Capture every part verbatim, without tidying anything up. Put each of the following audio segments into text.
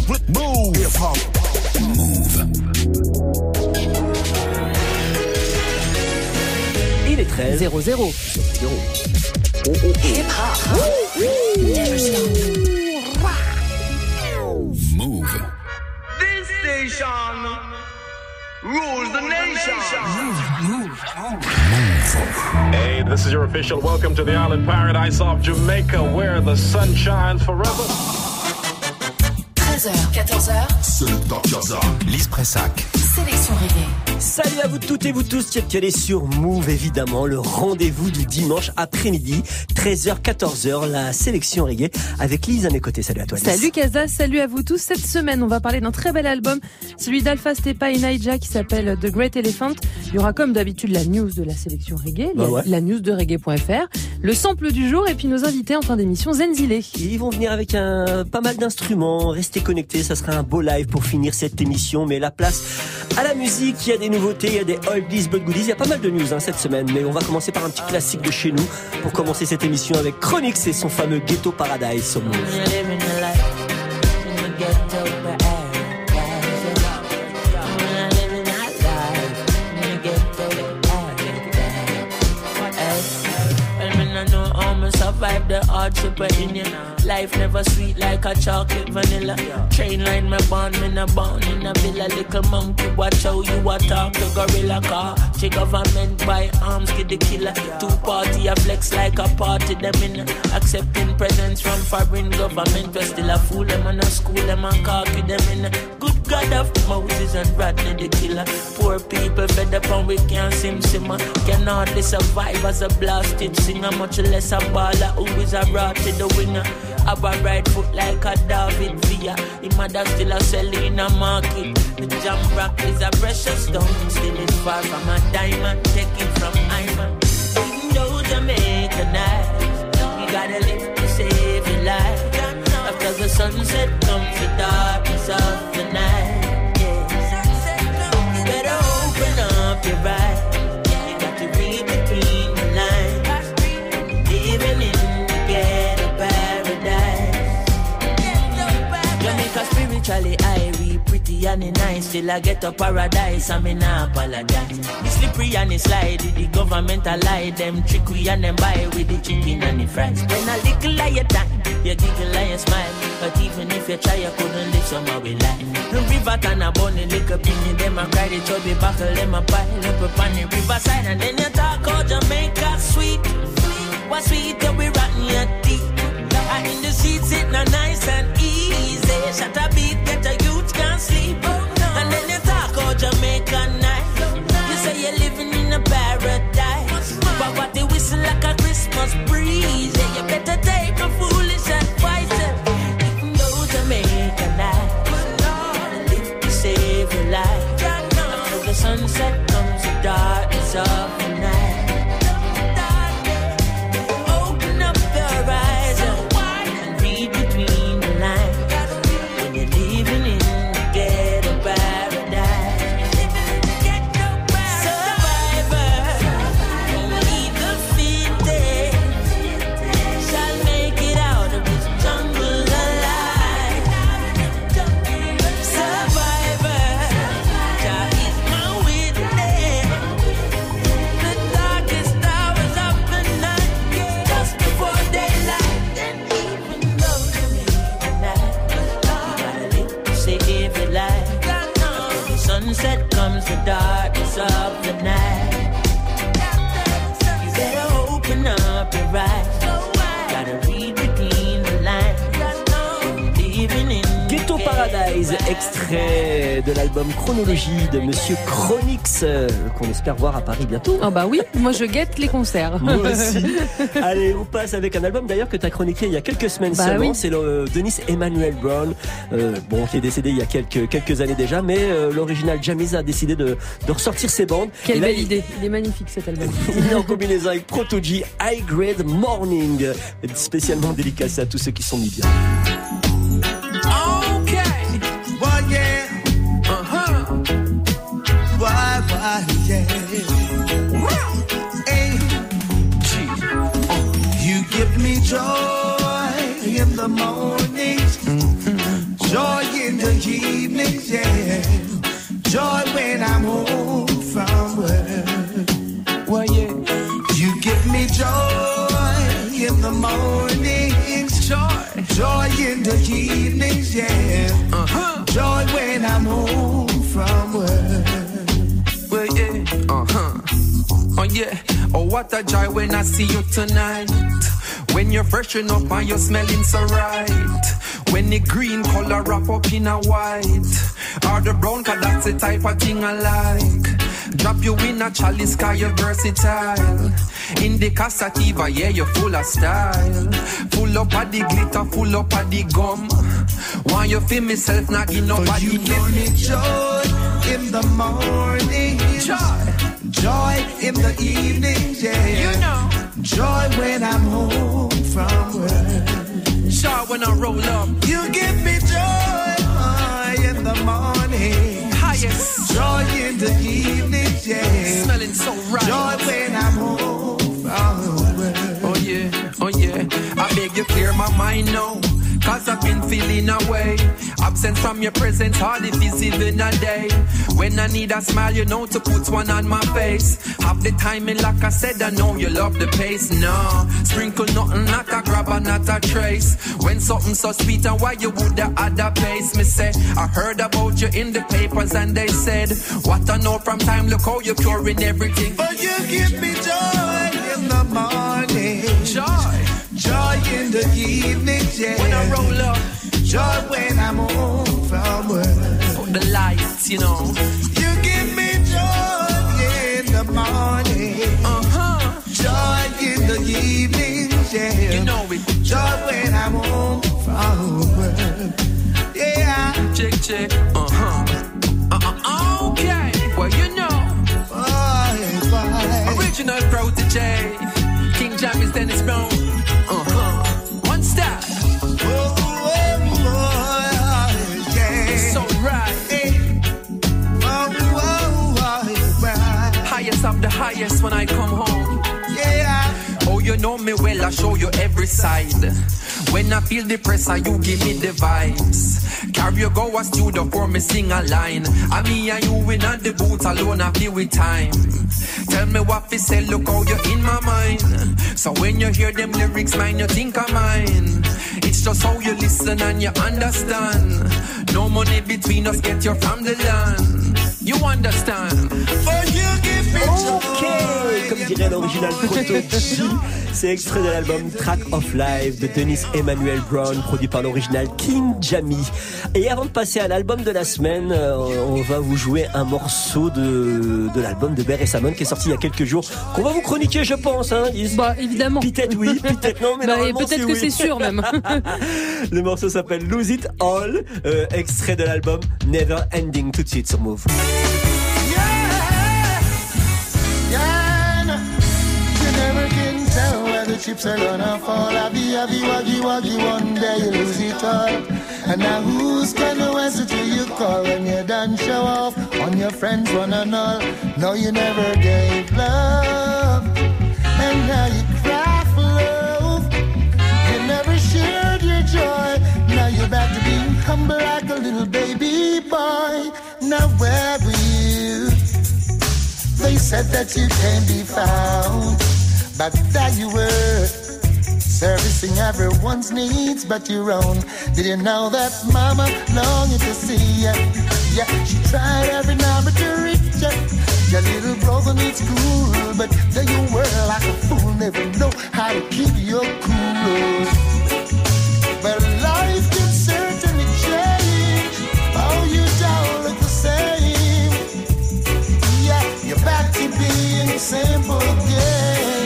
Move. Hip-hop. Move. Il est treize zéro zéro. Oh, oh, oh. Hip-hop. Never stop. Move. This station rules the nation. Move, move, Move. Hey, this is your official welcome to the island paradise of Jamaica, where the sun shines forever. treize heures, quatorze heures. Seul Docteur Zah. Lise Pressac. Sélection reggae. Salut à vous toutes et vous tous, Tiet Calais sur Move évidemment, le rendez-vous du dimanche après-midi, treize heures quatorze heures, la sélection reggae avec Lise à mes côtés. Salut à toi Lise. Salut Kaza, salut à vous tous. Cette semaine, on va parler d'un très bel album, celui d'Alpha Stepa et Naija qui s'appelle The Great Elephant. Il y aura comme d'habitude la news de la sélection reggae, bah ouais. la news de reggae point f r, le sample du jour et puis nos invités en fin d'émission Zenzile. Ils vont venir avec un, pas mal d'instruments, restez connectés, ça sera un beau live pour finir cette émission, mais la place à la musique, il y a des nouveautés, il y a des oldies but goodies, il y a pas mal de news hein, cette semaine, mais on va commencer par un petit classique de chez nous pour commencer cette émission avec Chronix et son fameux Ghetto Paradise sur Move. Survive the hardship in you. Life never sweet like a chocolate vanilla. Train line me born, me no born in a villa. Little monkey, watch how you a talk to gorilla car. Che government buy arms, get the killer. Two party a flex like a party, them in accepting presents from foreign government. We still a fool them and a school them and cocky them in. Good God of Moses and Rodney the killer. Poor people fed up and we can't sim simmer. Can hardly survive as a blasted singer, much less a baller who is a rat to the winger. Have a right foot like a David Villa. Him mother still a sell in a market. The jam rock is a precious stone. Still is far from a diamond. Take it from Iman. Even though Jamaica nice, you gotta live to save your life. After the sunset comes the darkness of the night. Yeah. You better open up your eyes. You got to read between the lines. Living in the ghetto paradise. Jamaica spiritually irie, pretty and nice. Still I get a paradise, I mean I apologize. It's slippery and it's slidey, the government a lie. Them trick we and them buy with the chicken and the fries. When a little lie you time, you giggle and you smile. But even if you try, you couldn't live somewhere we like. The river and a bunny liquor penny, them a cry, the chubby buckle, them a pile up upon the riverside. And then you talk about Jamaica sweet. What's sweet till we rotten your teeth. And in the sheets sitting nice and easy. Shut a beat, get a youth can't sleep. And then you talk about Jamaica nice. You say you're living in a paradise. But what they whistle like a Christmas breeze. Yeah, you better take a foolish advice. Even though Jamaica nice, gotta live to save your life. After the sunset comes the darkness of the night. Sunset comes the darkness of the night. You better open up your eyes. Gotta read between the lines. Living in Ghetto Paradise, extrait de l'album Chronologie de Monsieur Chronix, euh, qu'on espère voir à Paris bientôt. Oh bah oui, moi je guette les concerts. Moi aussi. Allez, on passe avec un album d'ailleurs que tu as chroniqué il y a quelques semaines bah seulement. Oui. C'est le euh, Dennis Emmanuel Brown, euh, bon, qui est décédé il y a quelques, quelques années déjà, mais euh, l'original Jamiza a décidé de, de ressortir ses bandes. Quelle là, belle il... idée, il est magnifique cet album. Il est en combinaison avec Proto-G, High Grade Morning, spécialement dédicacé à tous ceux qui sont mis bien. Okay, well yeah, uh-huh, why, why, yeah, hey, G, uh, you give me joy in the morning, joy in evenings, yeah. Joy when I'm home from work. Well, yeah. You give me joy in the mornings, joy, joy in the evenings, yeah. Uh-huh. Joy when I'm home from work. Well, yeah. Uh-huh. Oh, yeah. Oh, what a joy when I see you tonight. When you're freshen up and you're smelling so right. When the green color wrap up in a white. Or the brown, cause that's the type of thing I like. Drop you in a chalice, cause you're versatile. In the Casativa, yeah, you're full of style. Full up of the glitter, full up of the gum. Why you feel myself knocking up at the You give me joy in the morning. Joy. Joy in the evenings, yeah. You know. Joy when I'm home from work. Sure, when I roll up. You give me joy uh, in the morning. Highest. Joy in the evenings, yeah. Smelling so right. Joy when I'm home from work. Oh yeah, oh yeah. I beg you clear my mind now. Cause I've been feeling away. Absent from your presence, hard if it's even a day. When I need a smile, you know to put one on my face. Have the timing, like I said, I know you love the pace. No, sprinkle nothing, not a grabber, not a trace. When something so sweet, and why you would have add a pace? Me say, I heard about you in the papers and they said, what I know from time, look how you're curing everything. But you give me joy in the morning. Joy. Joy in the evenings, yeah. When I roll up. Joy when I'm home from work. For the lights, you know. You give me joy in the morning. Uh-huh. Joy in the evenings, yeah. You know it. Joy when I'm home from work. Yeah. Check, check. Uh-huh. Uh-uh. Okay. Well, you know. Boy, boy. Original protege. King Jammy's Dennis Brown. Uh-huh. One step. Oh, oh, oh, yeah. So right. Hey. Oh, oh, oh, right. Highest of the highest when I come home. Yeah. Oh, you know me well, I show you every side. When I feel the pressure, you give me the vibes. Carry you go a studio for me sing a line. I me and you in at the booth alone, I feel with time. Tell me what we say, look how you're in my mind. So when you hear them lyrics, man, you think of mine. It's just how you listen and you understand. No money between us, get you from the land. You understand? Oh, you give me Ok, comme dirait l'original Proto G, c'est extrait de l'album Track of Life de Dennis Emmanuel Brown, produit par l'original King Jammy. Et avant de passer à l'album de la semaine, on va vous jouer un morceau de, de l'album de Bear et Salmon qui est sorti il y a quelques jours, qu'on va vous chroniquer, je pense, hein, Lise. Bah, évidemment. Peut-être oui, peut-être non, mais bah, normalement peut-être c'est que oui. c'est sûr même. Le morceau s'appelle Lose It All, euh, extrait de l'album Never Ending, tout de suite sur Move. The chips are gonna fall. Abby, abby, waggy, waggy, one day you lose it all. And now who's gonna answer to your call when you're done show off on your friends, one and all? No, you never gave love, and now you cry for love. You never shared your joy. Now you're back to being humble like a little baby boy. Now where were you? They said that you can't be found, but there you were, servicing everyone's needs but your own. Did you know that mama longing to see ya? Yeah, she tried every number to reach ya. Your little brother needs school, but there you were like a fool, never know how to keep your cool. But life can certainly change. Oh, you don't look the same. Yeah, you're back to being simple again.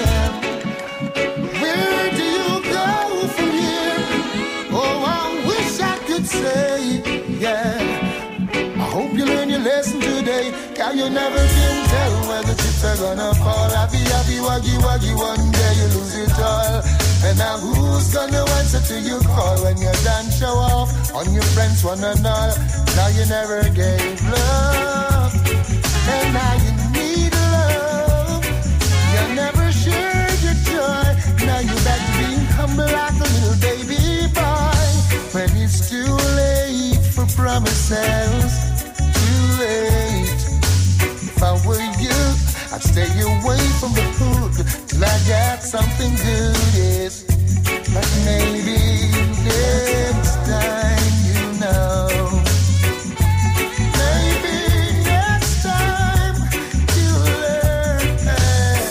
Say, yeah, I hope you learn your lesson today. Cause you never can tell where the chips are gonna fall. Happy, happy, waggy, waggy, one day you lose it all. And now who's gonna answer to your call when you're done show off on your friends, one and all? Now you never gave love, and now you need love. You never shared your joy. Now you're back to being humble like a little baby boy. When it's too late for promise. promises. Too late. If I were you, I'd stay away from the hood till I got something good, yes. But maybe next time, you know. Maybe next time you'll learn.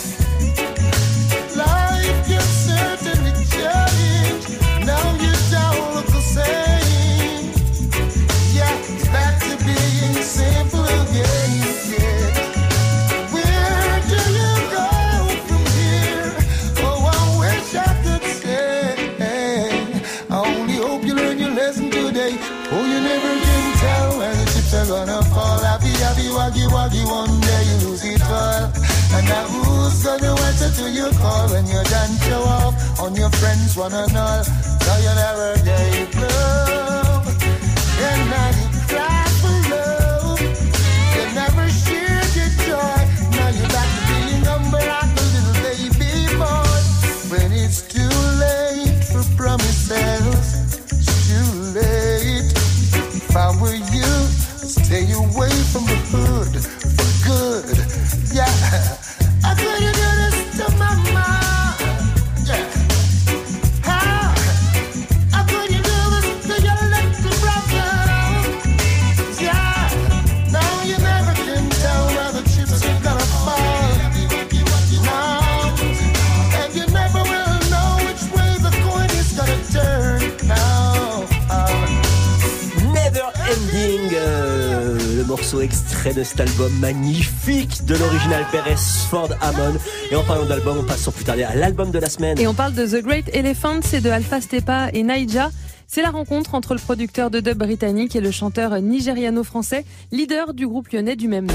Life can certainly change. Now you don't look the same. Yeah, it's back to being simple again, yeah. Where do you go from here? Oh, I wish I could say. I only hope you learn your lesson today. Oh, you never can tell where the chips are gonna fall. Happy, happy, waggy, waggy, one day you lose it all. And now who's gonna answer to your call when you're done show off on your friends, one and all? So you never gave love, and now you cry for love. You never shared your joy. Now you're back to being number like a little baby boy. When it's too late for promises, it's too late. If I were you, I'd stay away from the hood for good. Yeah, I couldn't do this to my mom. Yeah, how? I couldn't do this to your little brother. Yeah, now you never can tell where the chips are gonna fall. No, and you never will know which way the coin is gonna turn. No. Never Ending, euh, le morceau extrait de cet album magnifique de l'original Beresford Hammond. Et en parlant d'album, on passe sans plus tarder à l'album de la semaine. Et on parle de The Great Elephant, c'est de Alpha Stepa et Naija. C'est la rencontre entre le producteur de dub britannique et le chanteur nigériano-français, leader du groupe lyonnais du même nom.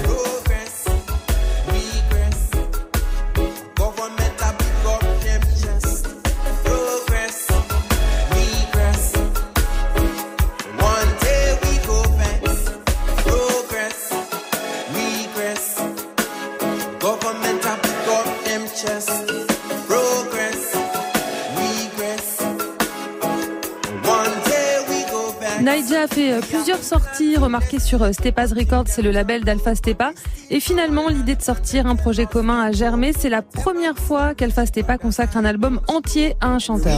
Naija a fait plusieurs sorties remarquées sur Stepa's Records, c'est le label d'Alpha Stepa. Et finalement, l'idée de sortir un projet commun a germé. C'est la première fois qu'Alpha Stepa consacre un album entier à un chanteur.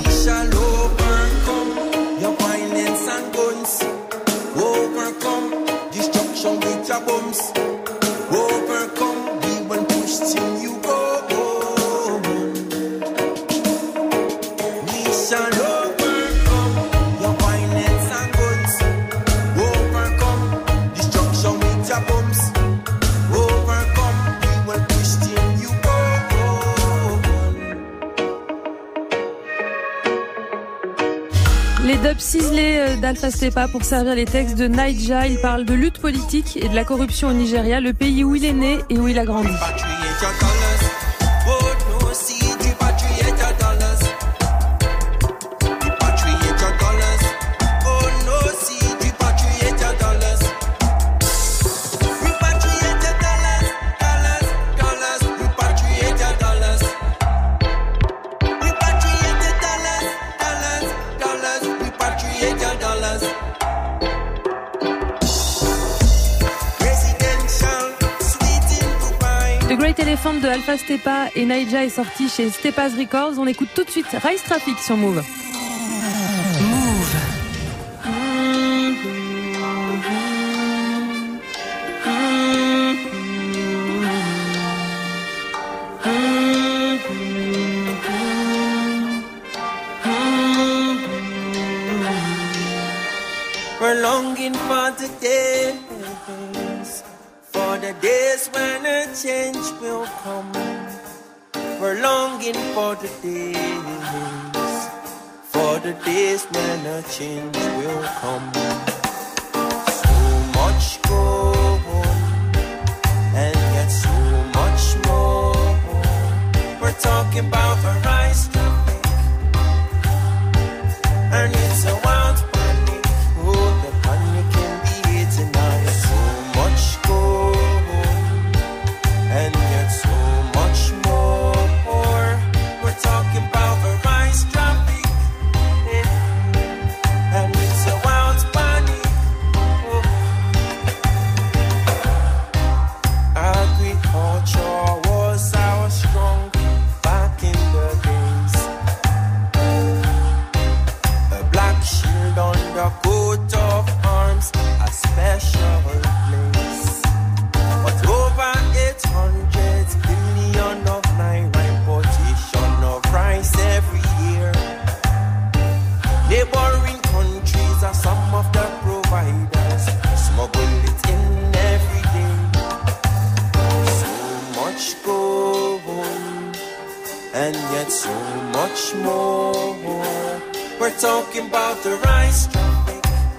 Les dubs ciselés d'Alpha Stepa pour servir les textes de Naija. Il parle de lutte politique et de la corruption au Nigeria, le pays où il est né et où il a grandi. The Great Elephant de Alpha Stepa et Naija est sorti chez Stepa's Records. On écoute tout de suite Rise Traffic sur Move. We're longing for the days, for the days when a change will come. We're longing for the days, for the days when a change will come. So much go on, and yet so much more. We're talking about a rise traffic, and it's a wild panic. Oh, the panic can be here tonight. So much go on, and yet so much more. We're talking about a rise traffic, and it's a wild panic. We're talking about the rice traffic,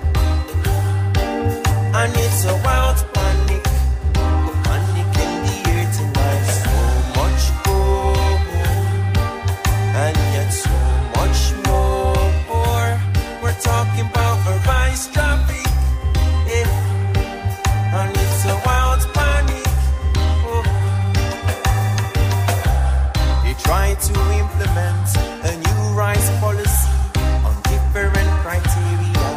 and it's a wild panic, panic in the air tonight. So much gold, and yet so much more. We're talking about the rice traffic, yeah, and it's a wild panic. Oh. They try to implement a new rice policy on different criteria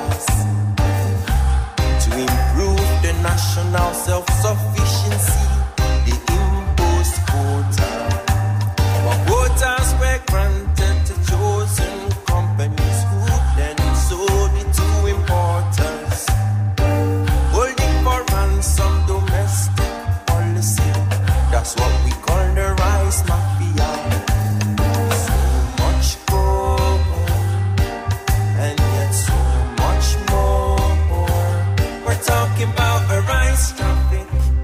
to improve the national self-sufficiency. They imposed quota, but quotas were granted to chosen companies who then sold it to importers, holding for ransom domestic policy. That's what we call the rice mafia. So much gold, and yet so much more. We're talking about a rice traffic,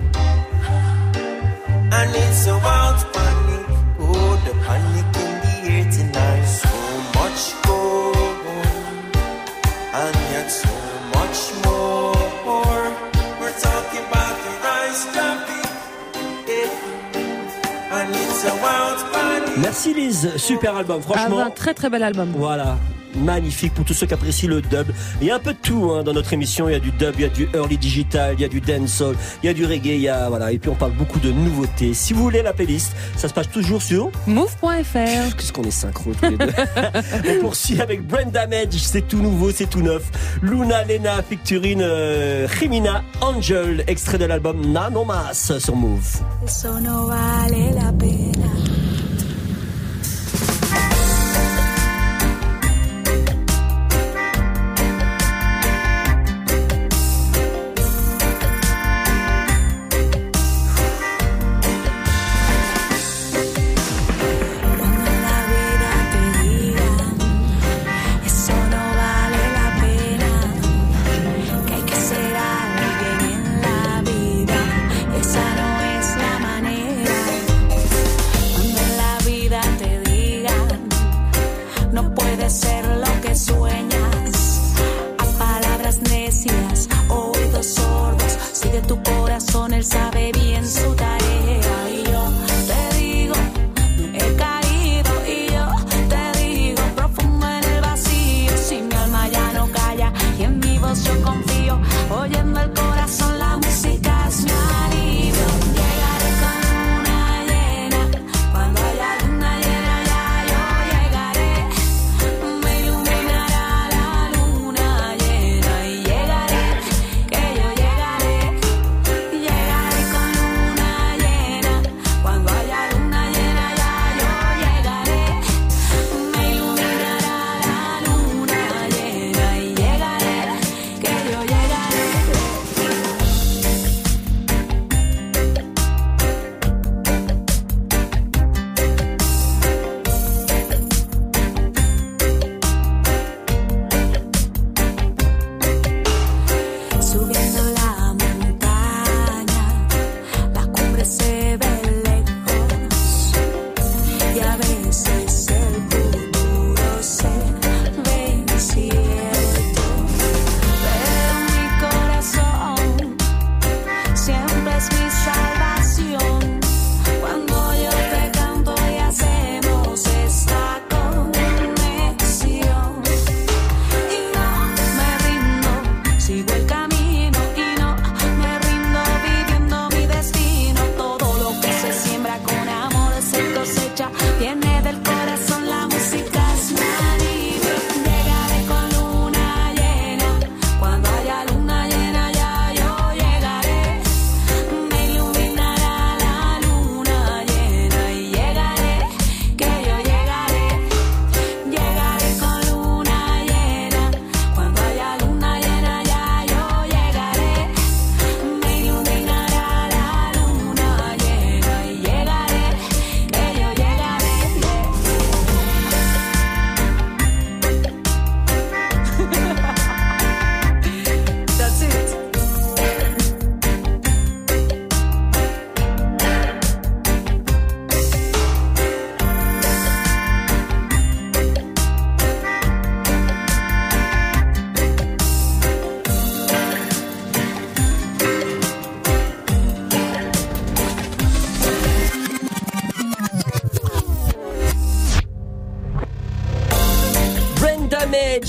and it's a wild panic. Oh, the panic in the air tonight. So much gold, and yet so much more. We're talking about the rice traffic, yeah, and it's a wild panic. Merci Lise, super album, franchement. Ah, un très très bel album. Voilà, magnifique pour tous ceux qui apprécient le dub. Il y a un peu de tout hein, dans notre émission. Il y a du dub, il y a du early digital, il y a du dancehall, il y a du reggae, il y a voilà. Et puis on parle beaucoup de nouveautés. Si vous voulez la playlist, ça se passe toujours sur move point f r. Qu'est-ce qu'on est synchro tous les deux. On poursuit avec Brain Damage, c'est tout nouveau, c'est tout neuf. Luna Lena featuring euh, Jimena Angel, extrait de l'album Nano Mas sur Move. Eso no vale la pena. Llegaré con luna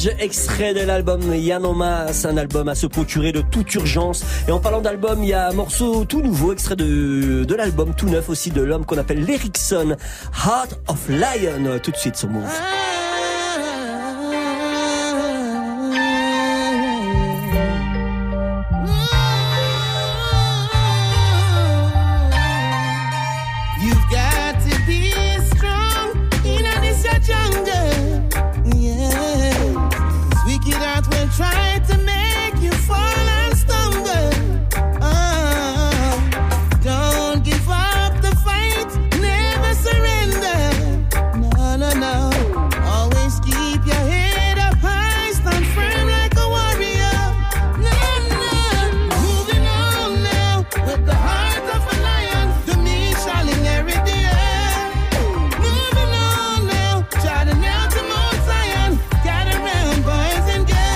Edge, extrait de l'album Yanoma, c'est un album à se procurer de toute urgence. Et en parlant d'album, il y a un morceau tout nouveau, extrait de, de l'album tout neuf aussi de l'homme qu'on appelle l'Erickson, Heart of Lion, tout de suite sur Move. Try to make you fall and stumble. Oh, don't give up the fight, never surrender. No, no, no. Always keep your head up high, stand firm like a warrior. No, no. Moving on now with the heart of a lion. The me shall inherit the earth. Moving on now, try to nail to Mount Zion. Gather round, boys and girls.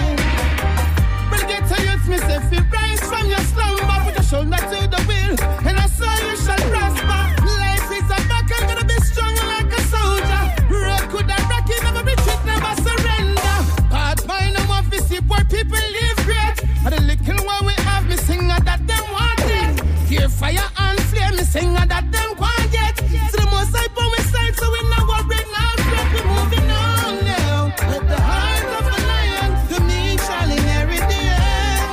If you rise from your slumber, put your shoulder to the wheel, and I saw you shall prosper. Life is a back, I'm gonna be strong like a soldier. Road could have rock, you never retreat, never surrender. Part mine, I'm off to see where people live great. And the little one we have, me sing that them want it. Hear fire and flame, me sing that them want it. So the most I put we side, so we now go bring our fret. We're moving on now, with the heart of a lion, the meek shall inherit the earth.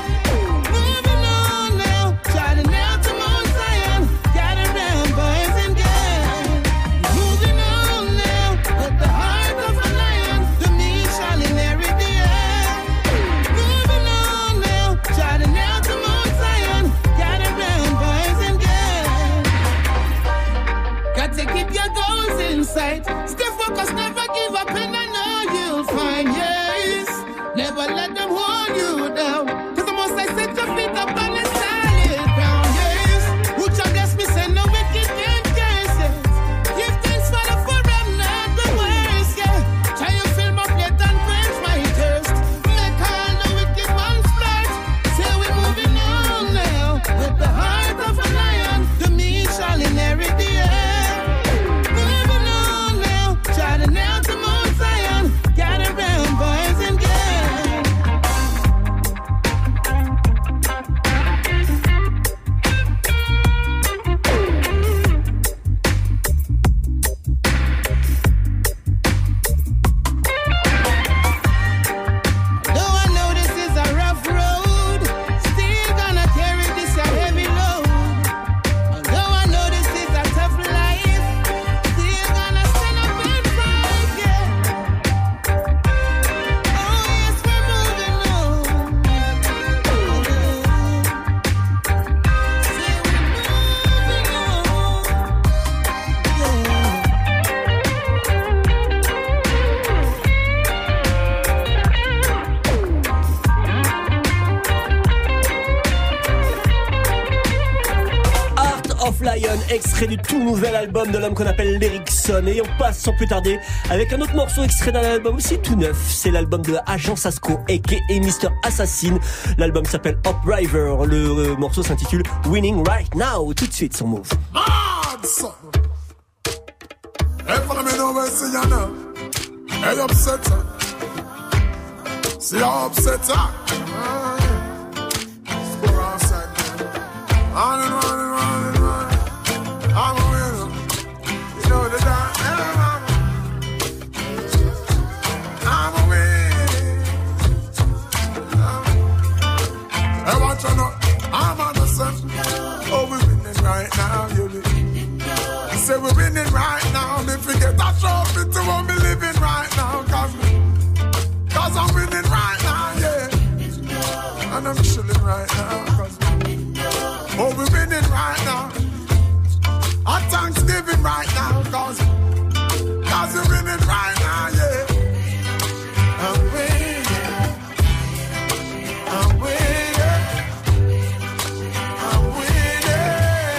Stay focused, never give up, and I know you'll find yes. Never let them hold you down, cause the most I set your feet up on a solid ground, yes. Who shall bless me, say no wicked can curse, yes. Give thanks for the foreign, not the worst, yeah. Try you fill my plate and quench my thirst. Make all the wicked ones splurge. Say we're moving on now, with the heart of a lion, the meek shall inherit the earth. Now to Mount Zion, gather round, boys and girls. Though I know this is a rough road, still gonna carry this a heavy load. Though I know this is a tough life, still gonna stand up and fight, yeah. Oh yes, we're moving on. Say we're moving on, yeah. Heart of Lion, extrait du tout nouvel album de l'homme qu'on appelle l'Erickson. Et on passe sans plus tarder avec un autre morceau extrait d'un album aussi tout neuf. C'est l'album de Agent Sasco, aka mister Assassin. L'album s'appelle Upriver. Le euh, morceau s'intitule Winning Right Now. Tout de suite sur Move. Mad son. Hey, follow me now, where see ya now. Hey, upset her. See how upset her. Let's go outside now. On and on and on and on. I'm a winner. You know the dark. I'm a winner. Hey, watch out now. I'm on the sun. Oh, we're winning right now, you be. Say we're winning right now. Me forget that trophy to what we living right now. Cause, cause I'm winning right now, yeah. And I'm chilling right now. Cause, oh, we're winning right now. Our Thanksgiving right now. Cause, cause we're winning right now, yeah. I'm winning. I'm winning. I'm winning.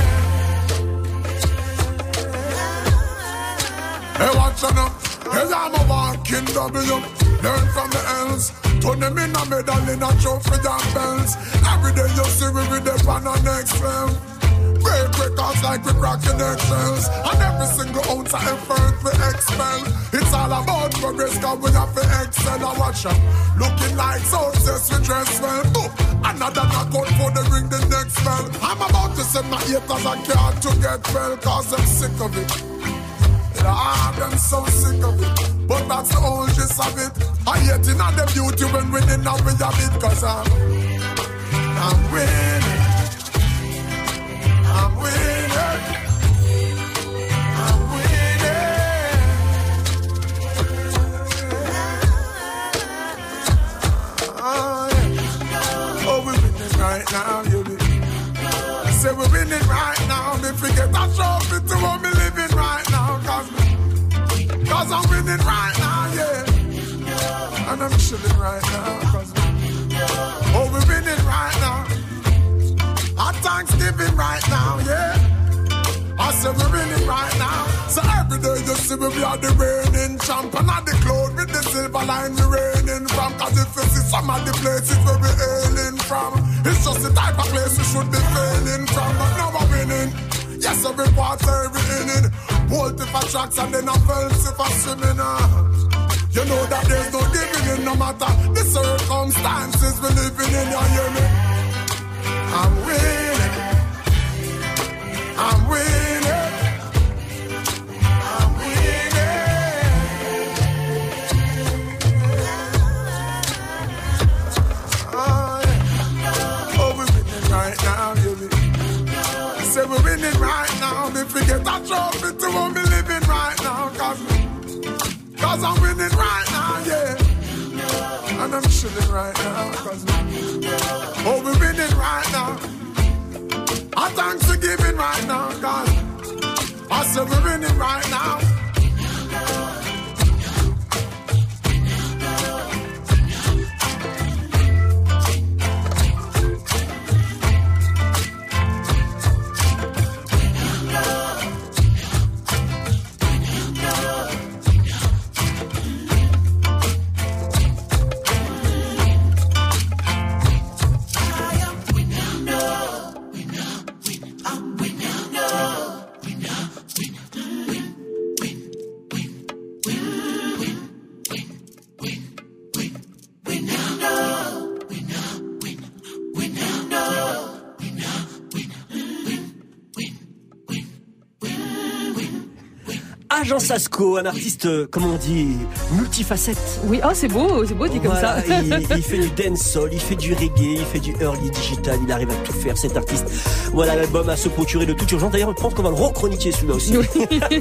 Hey, watch out now. Hey, I'm a walking W. Learn from the L's. Turn them in a medal in a trophy and bells. Every day you see we with them on our next level. Break records like we cracking eggshells. And every single ounce of effort we expel. It's all about progress cause we have to excel. sell a watch up. Looking like success, we dress well. Oh, another knockout for the ring, the next spell. I'm about to send my haters a card to get well, cause I'm sick of it. Ah, I'm so sick of it. But that's the whole gist of it. I hate in on the beauty when winning now we have it, cause I'm, I'm winning. I'm winning. I'm winning. Oh, yeah. Oh, we're winning right now, you be. I say we're winning right now. Me forget a trophy to what me living right now, cause me. Cause I'm winning right now, yeah. And I'm chilling right now, cause oh, we're winning right now. Our Thanksgiving right now, yeah. I said we're winning right now. So every day you see me, we are the reigning champ. And at the cloud with the silver line we reigning from. Cause if you see some of the places where we're hailing from, it's just the type of place we should be failing from. But now we're winning. Yes, every quarter, every inning. Bolt if I tracks and then I fence if I swimming. You know that there's no giving in no matter the circumstances we're living in. You hear me? I'm winning. I'm winning. I'm winning. Oh, yeah. Oh, we're winning right now, you be. Say we're winning right now. Me forget a trophy to what me living right now. Cause, cause I'm winning right now, yeah. And I'm chilling right now. Cause, oh, we're winning right now. I thanks for giving right now. Cause I say we're winning right now. Agence Asco, un artiste, comment on dit, multifacette. Oui, oh c'est beau, c'est beau dit comme voilà, ça. il, il fait du dancehall, il fait du reggae, il fait du early digital, il arrive à tout faire cet artiste. Voilà l'album à se procurer de toute urgence. D'ailleurs, je pense qu'on va le rechroniquer celui-là aussi. Oui.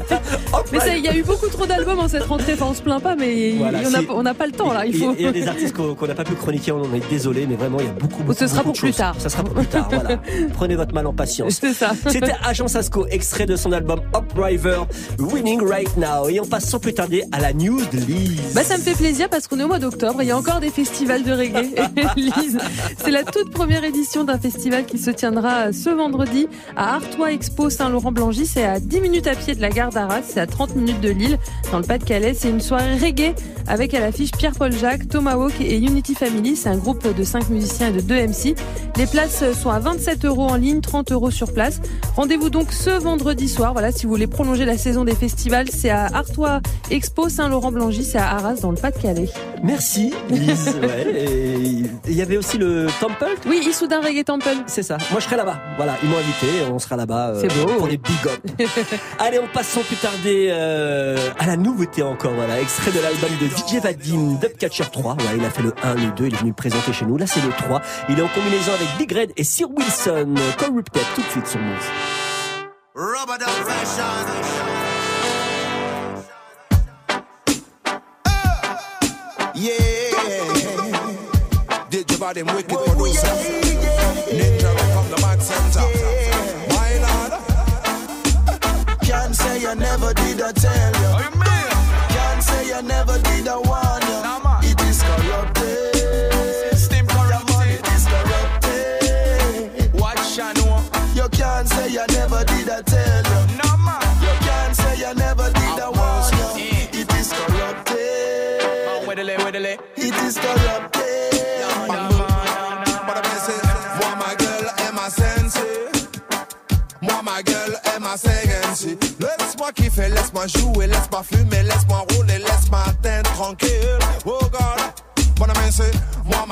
Mais ça, il y a eu beaucoup trop d'albums en cette rentrée, enfin on se plaint pas, mais voilà, on n'a pas le temps là. Il faut. Il y a des artistes qu'on n'a pas pu chroniquer, on en est désolé, mais vraiment il y a beaucoup, beaucoup. Ce sera beaucoup pour plus tard. Ça sera pour plus tard. Voilà. Prenez votre mal en patience. C'est ça. C'était Agence Asco, extrait de son album Upriver, Winning Right Now. Et on passe sans plus tarder à la news de Lise. Bah ça me fait plaisir parce qu'on est au mois d'octobre, il y a encore des festivals de reggae. Lise, c'est la toute première édition d'un festival qui se tiendra ce vendredi à Artois Expo Saint-Laurent-Blangy. C'est à dix minutes à pied de la gare d'Arras, c'est à trente minutes de Lille, dans le Pas-de-Calais. C'est une soirée reggae avec à l'affiche Pierre-Paul Jacques, Tomahawk et Unity Family. C'est un groupe de cinq musiciens et de deux M C. Les places sont à vingt-sept euros en ligne, trente euros sur place. Rendez-vous donc ce vendredi soir. Voilà, si vous voulez prolonger la saison des festivals, c'est à Artois Expo Saint-Laurent-Blangy, c'est à Arras, dans le Pas-de-Calais. Merci Lise. Ouais, il y avait aussi le Temple. Oui, Issoudun Reggae Temple. C'est ça. Moi je serai là-bas. Voilà, ils m'ont invité, on sera là-bas. Euh, c'est beau. Pour les big up. Allez, on passe sans plus tarder euh, à la nouveauté encore. Voilà, extrait de l'album de Vijay Vadim, Dubcatcher trois. Ouais, il a fait le un, le deux, il est venu le présenter chez nous. Là c'est le trois. Il est en combinaison avec Big Red et Sir Wilson. Corrupted, tout de suite sur Move. Rubber dub fashion. Yeah, did you buy them wicked oh, producers? Yeah, yeah. Ninja from the back center. Yeah. My lord, can't say I never did I tell you. Oh, you can't say I never did I warn you. Nah, it is corrupted. System corrupted. It is corrupted. Watch and know. You can't say I never did I tell you. No man. You can't say I never did I warn you. Yeah. It is corrupted. It is corrupted. But I say, moi ma gueule et ma sense. Moi ma gueule et ma séance. Laisse-moi kiffer, laisse-moi jouer, laisse-moi fumer, laisse-moi rouler, laisse-moi atteindre tranquille. Oh God.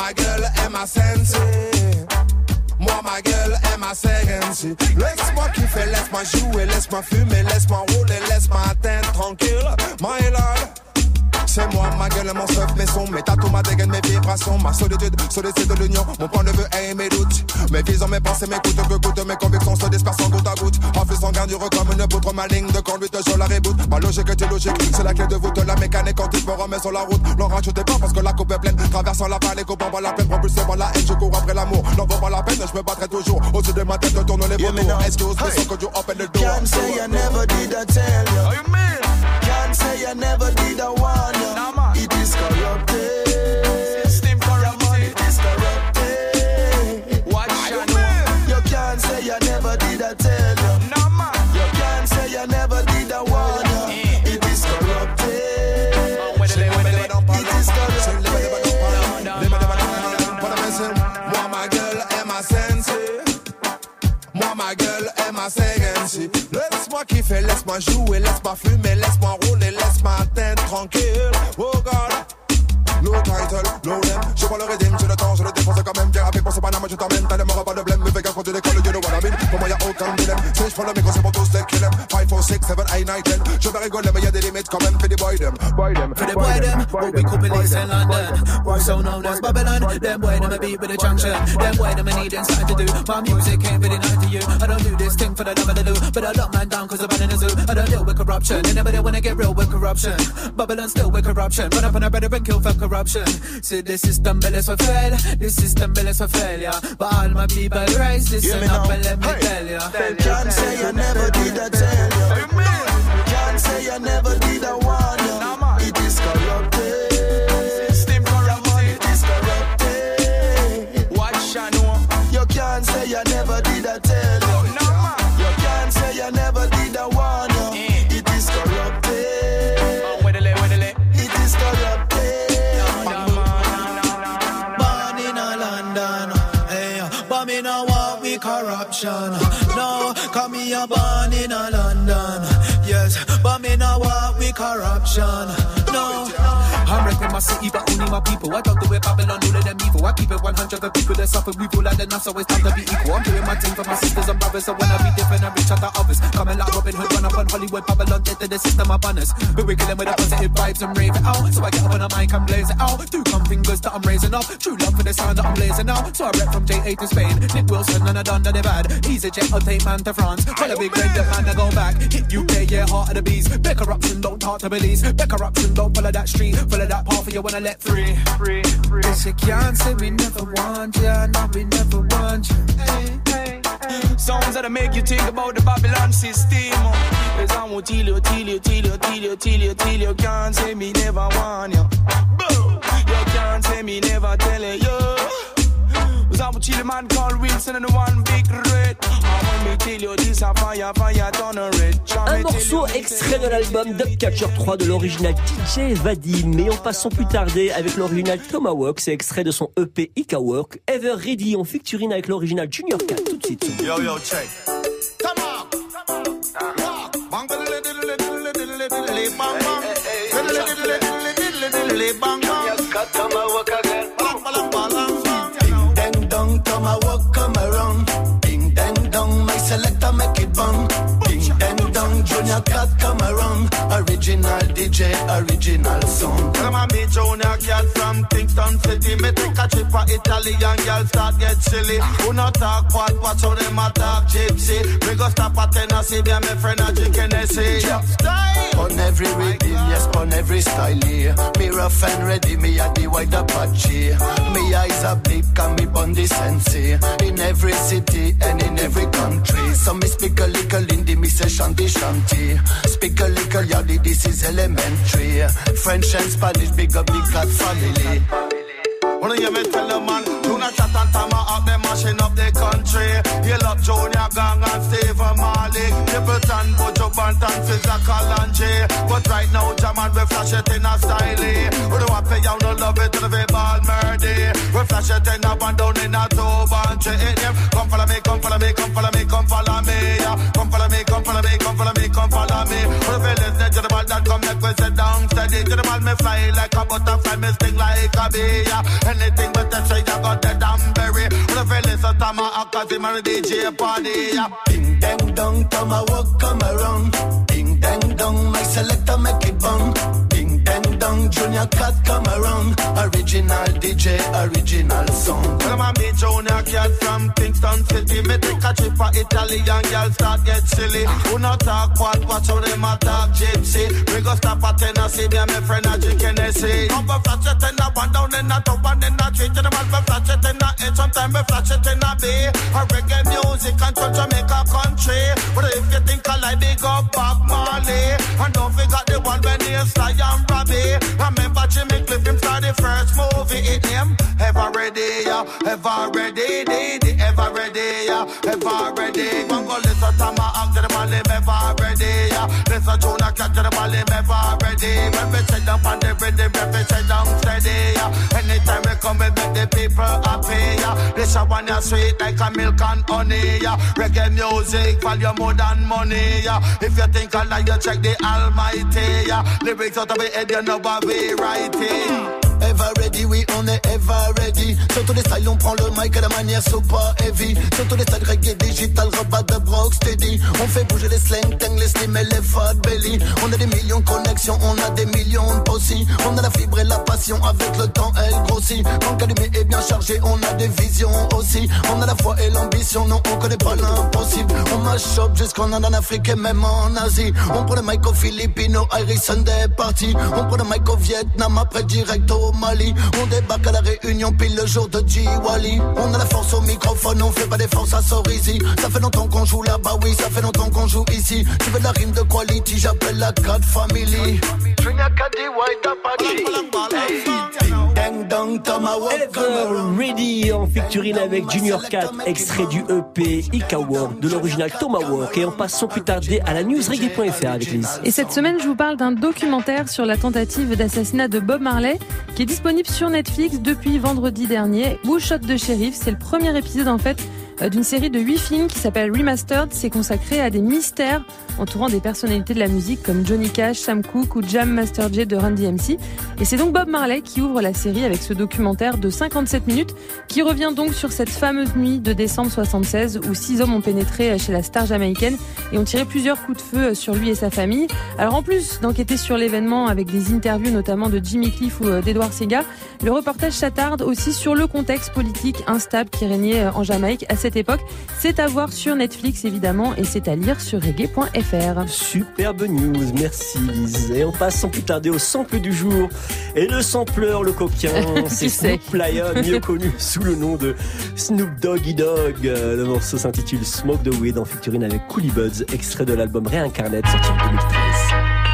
ma gueule et ma sense. Moi ma gueule et ma séance. Laisse-moi kiffer, laisse-moi jouer, laisse-moi fumer, laisse-moi rouler, laisse-moi atteindre tranquille. My lord. C'est moi, ma gueule, mon stuff, mes sons, mes tatous, ma dégaine, mes vibrations, ma solitude, sollicite de l'union, mon point de vue et mes doutes. Mes visions, mes pensées, mes coups de coûte, mes convictions se dispersent en goutte à goutte. En faisant garde du comme une poutre, ma ligne de conduite, je la reboot. Ma logique est illogique, c'est la clé de voûte, la mécanique quand tu me remets sur la route. N'en rajoutez pas parce que la coupe est pleine, traversant la vallée, coupant par la peine, propulsé par la haine, je cours après l'amour. N'en vaut pas la peine, je me battrai toujours. Au-dessus de ma tête, tourne les vautours. Excuse me, so could you open the door? Can't say I never did I tell you. How you mean? Can't say I never did I warn you. Nah, man. It is corrupted. System corrupted. It is corrupted. Watch you know. You can't say I never did I tell you. Nah, man. You can't say I never did I warn you. It is corrupted. It is corrupted. Moi ma gueule et ma sense. Moi ma gueule et ma séance. Laisse-moi kiffer, laisse-moi jouer, laisse-moi fumer, laisse-moi rouler, laisse-moi atteindre tranquille. Oh God. No title, no name. Je vois le rythme, j'ai le temps, je le défonce quand même. Bien rapide pour ce panama, je t'emmène. T'as les morts, pas de blême. Mais fais gaffe quand tu décolles, you know what I mean. Pour moi y'a aucun dilemme. Si je prends le micro, c'est pour tous les kill em. five, four, six, seven, eight, nine, ten. Je vais rigoler, mais y'a des limites quand même. Fais des boy them, boy them. For the boy them, what we call police in London. Also known as Babylon. Them boy them a beat with a junction. Them boy them a needing something to do. My music ain't really nothing to you. I don't do this thing for the love of the loot. But I lock man down cause I'm in a zoo. I don't deal with corruption. Anybody wanna get real with corruption. Babylon still with corruption. Run up on a brother and kill for corruption. See the system built for fail, the system built for failure. But all my people rise, listen yeah, up and let me hey. tell you. Can't say I never did I tell you. Can't say I never did I warn you. It is corrupted. System corrupted. It is corrupted. Watch I know. You can't say I never did I tell you. You can't say I never did I warn you. It is corrupted. Oh, where the lay, where the lay. It is corrupted. Me no want we corruption. No, come me a born in a London. Yes, but me no want we corruption. No, I'm repping my city, but only my people. I don't do it Babylon, all of them evil. I keep it one hundred for people that suffer. We feel like enough, so it's time to be equal. I'm doing my thing for my sisters and brothers. I wanna be different and reach out to others. Coming like Robin Hood, run up on Hollywood, Babylon, dead to the system of banners. But we're killing with the positive vibes and rave it out. So I get up on the mic and blaze it out. Two come fingers that I'm raising up. True love for the sound that I'm blazing out. So I rep from J A to Spain. Nick Wilson and I done that they bad. Easy jet, I'll take man to France. Call a big red, the man to go back. Hit U K, yeah, heart of the beast. Big corruption, don't talk to police. Big corruption, don't follow that street. Follow that path for you wanna let free. Free, free. Cause you can't say we never want you. No, we never want you. Hey, hey, hey. Songs that'll make you think about the Babylon system. Cause I won't tell you, tell you, tell you, tell you, tell you, tell you. Can't say me never want you. Boom. You can't say me never tell you. I'm a chill man called Wilson and the one big red. Un morceau extrait de l'album Dubcatcher trois de l'original D J Vadim. Mais en passant plus tarder avec l'original Tomahawk, c'est extrait de son E P Ika Work. Ever Ready en featuring avec l'original Junior Cat. Tout de suite. Yo yo check. Come on. Bang bang Tomahawk come around. Ding dang dong, my selector make it bang. Ding dang dong, Junior Cat come around. Original D J, original song. Come on, me Junior Cat from Kingston City. Me take a trip for Italy and girl start get silly. Who not talk what, watch how them a talk gypsy. Me go stop at Tennessee, be my friend a drink Hennessy. Style on every rhythm, yes, on every style here. Me rough and ready, me a the white Apache. Me eyes are big and me bun the sensei. In every city and in every country. So me speak a little Hindi, me say shanty shanty. Speak a little yadi, this is elementary. French and Spanish, big up the cat family. Wanna hear me tell the man, do not chat and tama up, them mashing up the country. Hail up Junior Gang and Stephen Malik. Tipperton, Bojo Bantan, Physical and J. But right now, Jaman, we flash it in a style. We don't want pay out, no love it to the verbal murder. We flash it in a band down in a tube and chain. Come follow me, come follow me, come follow me, come follow me. Come follow me, come follow me, come follow me, come follow me. We feel listening to the ball that come make we sit down steady. To the ball me fly like a butterfly, me sting like a bee. Anything but touch, I got the damn berry. When I feel listen to my cause him and the D J party. Ding dang dong, tomahawk come around. Ding dang dong, my selector make it bang. Ding dang dong, Junior Cat come around. Original D J, original song. Well, I'm a Junior Cat from Kingston City. Me take a trip for Italy and girls start get silly. Who not talk what, watch how them a talk gypsy. We go stop at Tennessee, me and my friend a drink Hennessy. Up a flash it in the one down in the top and in the street. And the man we flash it in the head, sometimes we flash it in the bay. A reggae music and to Jamaica country. But if you think I like big up Bob Marley, and don't forget the one when he Sly and Robbie. Remember Jimmy Cliff, him start the first movie, it name Ever Ready, yeah, Ever Ready, did it, Ever Ready, yeah, Ever Ready. One go listen to my act to the volume, Ever Ready, yeah. Listen to the cat to the volume, Ever Ready. When we check down on the rhythm, when we check down steady, yeah. Anytime we come, we make the people happy, yeah. This a one is sweet like a milk and honey, yeah. Reggae music, value more than money, yeah. If you think I like, you check the Almighty, yeah. Lyrics out of the head, you know what we writing. Ever ready, oui on est ever ready. Sur tous les styles on prend le mic à la manière super heavy. Sur tous les styles reggae digital, rebat de Brock Steady. On fait bouger les slang, tang, les slim et les fat belly. On a des millions de connexions, on a des millions de possi. On a la fibre et la passion, avec le temps elle grossit. Quand allumé est bien chargé, on a des visions aussi. On a la foi et l'ambition, non on connaît pas l'impossible. On mash up jusqu'en Inde, en Afrique et même en Asie. On prend le mic au Filipino, Irish Sunday party. On prend le mic au Vietnam, après direct au Mali. On débarque à la Réunion pile le jour de G-Wally. On a la force au microphone, on fait pas des forces à Sorisi. Ça fait longtemps qu'on joue là-bas, oui, ça fait longtemps qu'on joue ici. Tu veux de la rime de quality, j'appelle la Cat Family. Ever Ready en featuring avec Junior Cat, extrait du E P Ika World de l'original Tomahawk. Et on passe sans plus tarder à la news reggae point f r avec Lise. Et cette semaine, je vous parle d'un documentaire sur la tentative d'assassinat de Bob Marley qui est disponible sur Netflix depuis vendredi dernier. Bushot de Sheriff, c'est le premier épisode en fait d'une série de huit films qui s'appelle Remastered. C'est consacré à des mystères entourant des personnalités de la musique comme Johnny Cash, Sam Cooke ou Jam Master Jay de Run D M C. Et c'est donc Bob Marley qui ouvre la série avec ce documentaire de cinquante-sept minutes qui revient donc sur cette fameuse nuit de décembre soixante-seize où six hommes ont pénétré chez la star jamaïcaine et ont tiré plusieurs coups de feu sur lui et sa famille. Alors en plus d'enquêter sur l'événement avec des interviews notamment de Jimmy Cliff ou d'Edward Sega, le reportage s'attarde aussi sur le contexte politique instable qui régnait en Jamaïque à cette époque. C'est à voir sur Netflix évidemment et c'est à lire sur reggae point f r. Superbe news, merci Lise. Et on passe sans plus tarder au sample du jour. Et le sampleur, le coquin, c'est Snoop Lion, mieux connu sous le nom de Snoop Doggy Dogg. Le morceau s'intitule Smoke the Weed en featuring avec Coolie Buds, extrait de l'album Reincarnate sorti en deux mille treize.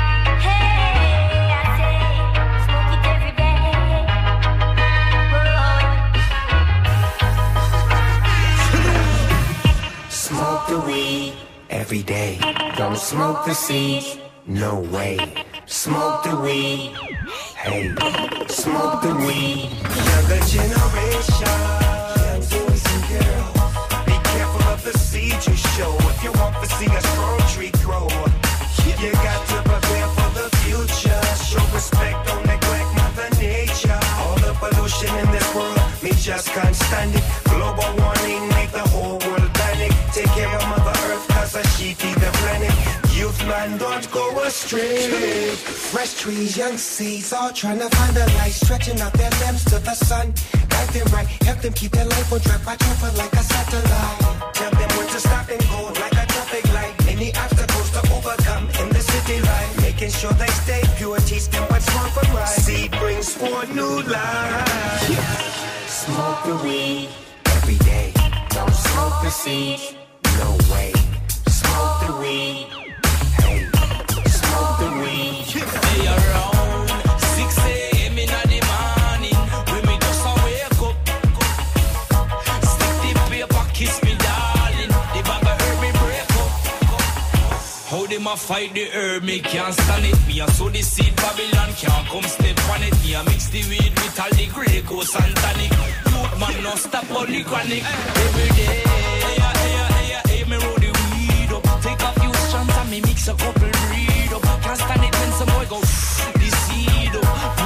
Every day, don't smoke the seed, no way. Smoke the weed, hey, smoke the weed. Younger generation, boys and girls, be careful of the seeds you show. If you want to see a strong tree grow, you got to prepare for the future. Show respect, don't neglect Mother Nature. All the pollution in this world, me just can't stand it. Global warming make the whole world panic. Take care of Mother Earth, cause she feed the planet. Youth man, don't go astray. Fresh trees, young seeds, all trying to find the light, stretching out their limbs to the sun. Guide them right, help them keep their life on track, watch over like a satellite. Tell them when to stop and go like a traffic light. Any obstacles to overcome in the city life. Making sure they stay pure, teach them what's wrong from right. Seed brings forth new life. Smoke the weed every day. Don't smoke the seed, no way. Smoke the weed, hey, smoke the weed. Hey, around six a.m. in the morning, when me just a wake up, stick the paper, kiss me darling, the bag of herb me break up. How them a fight the herb, me can't stand it. Me a sow the seed, Babylon can't come step on it. Me a mix the weed with all the Grey Goose and tonic. Youth man no stop all the chronic. Every day, hey, hey, hey, hey, me roll the weed up. Take a few strands and me mix a couple breed up. Can't stand it when some boy go the seed up.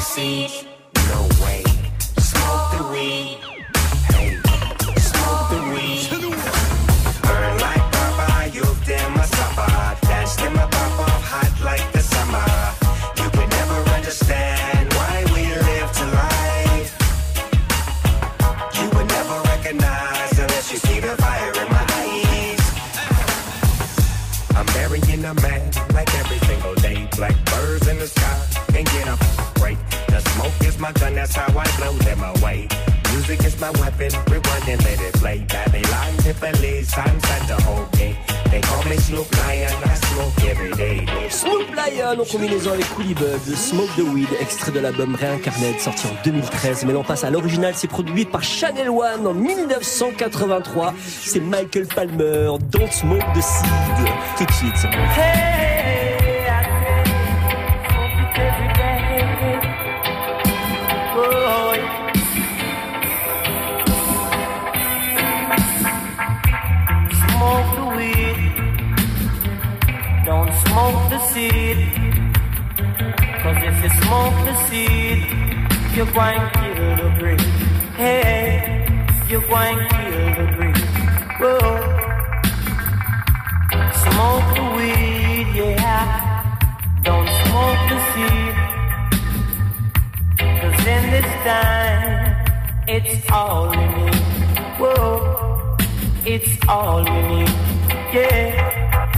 seed. No way. Smoke the weed. Hey, smoke the weed. Burn like Baba, you've them a supper. Dance them a pop off hot like the summer. You can never understand why we live to life. You would never recognize unless you see the fire in my eyes. I'm burying a man like every single day. Black birds in the sky, can't get a break. The smoke is my gun, that's how I blow them away. Music is my weapon, rewind and let it play. Babylon, Tiffany, sunset the whole game. They call me Snoop Lion, I smoke every day. Snoop Lion en combinaison avec Coolie Bud, Smoke the Weed, extrait de l'album Reincarnate sorti en deux mille treize. Mais l'on passe à l'original, c'est produit par Channel One en dix-neuf cent quatre-vingt-trois. C'est Michael Palmer, Don't Smoke the Seed. Tout de suite. Hey, I say, smoke it every day. Oh, yeah. Smoke the weed, don't smoke the seed. Cause if you smoke the seed, you're going to kill the breed. Hey, you're going to kill the breed. Whoa. Smoke the weed, yeah. Don't smoke the seed. Cause in this time, it's all we need. Whoa. It's all we need, yeah.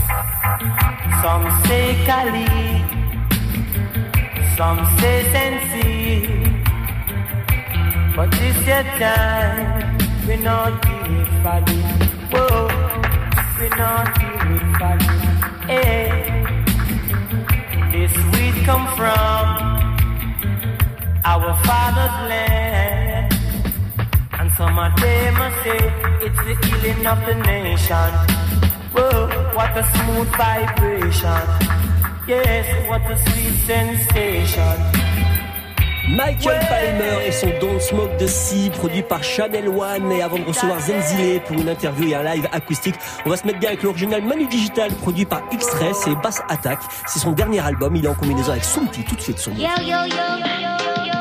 Some say Cali, some say Sensi, but this your time, we not give it value. Whoa, we not give it value. Hey, this weed come from our father's land. And some of them say it's the healing of the nation. Whoa, what a smooth vibration. Yes, what a sweet sensation. Michael Palmer et son Don't Smoke the Sea, produit par Channel One. Et avant de recevoir Zenzile pour une interview et un live acoustique, on va se mettre bien avec l'original Manu Digital, produit par X-Ray et Bass Attack. C'est son dernier album, il est en combinaison avec Soumti, tout de suite son. Yo, yo, yo, yo.